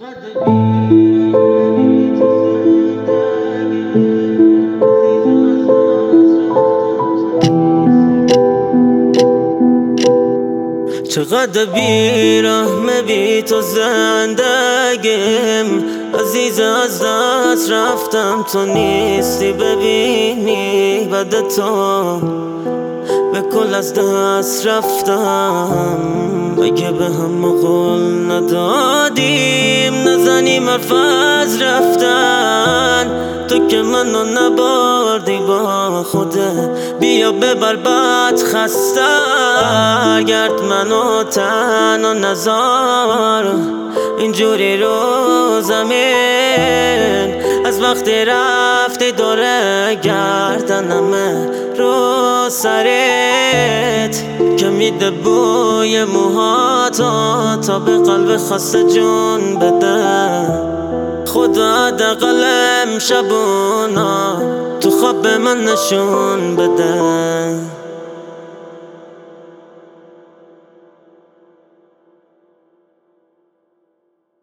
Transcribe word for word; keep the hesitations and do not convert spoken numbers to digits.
چقدر بی‌رحمه بی تو زندگیم، عزیز از دست رفتم تو نیستی ببینی بعد تو به کل از دست رفتم. اگه به هم قول ندادیم نزنیم حرف از رفتن، تو که منو نبردی با خوده بیا ببر بد خسته گرد منو تنها نزار اینجوری رو زمین. از وقتی رفتی دوره گردنمه رو سرت که میده بوی موهاتو تا به قلب خسته جون بده. خدا حداقل امشبونا تو خواب به من نشون بده.